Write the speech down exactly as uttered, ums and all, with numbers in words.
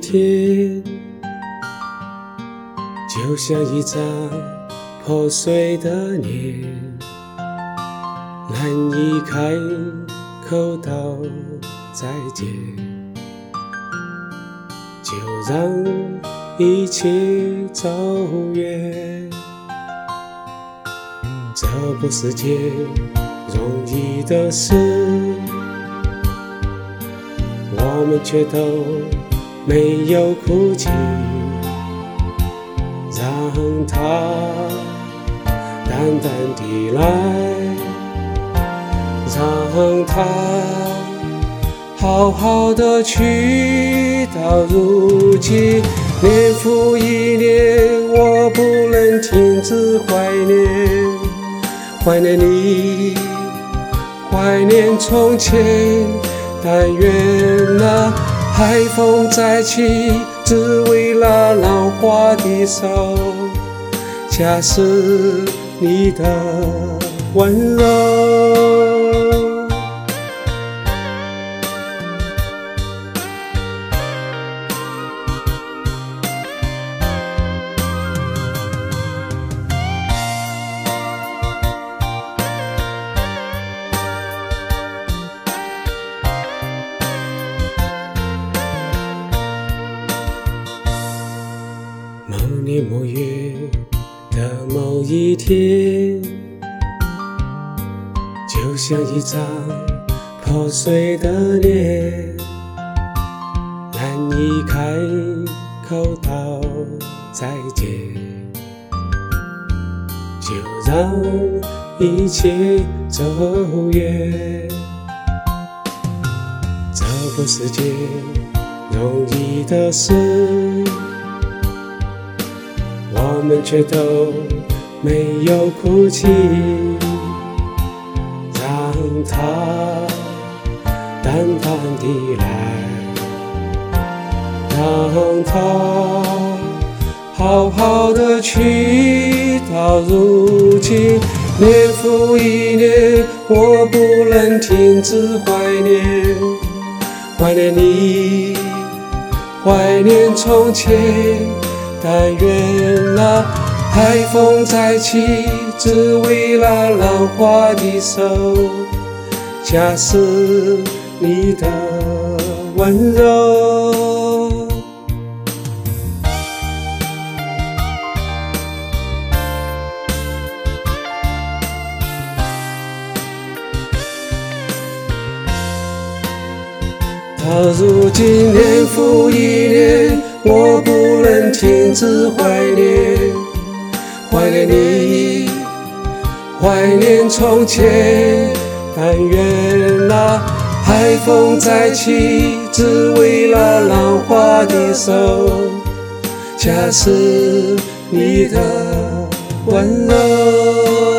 天，就像一张破碎的脸，难以开口道再见，就让一起走远。这不是件容易的事，我们却都没有哭泣，让它淡淡地来，让它好好的去。到如今年复一年，我不能停止怀念，怀念你，怀念从前。但愿那海风再起，只为那浪花的手，恰是你的温柔。某年某月的某一天，就像一张破碎的脸，难以开口道再见，就让一切走远。这不是件容易的事，我们却都没有哭泣，让它淡淡地来，让它好好的去。到如今年复一年，我不能停止怀念，怀念你，怀念从前。但愿那海风再起，只为那浪花的手，恰是你的温柔。到如今年复一年，我不能停止怀念，怀念你，怀念从前。但愿那海风再起，只为那浪花的手，恰是你的温柔。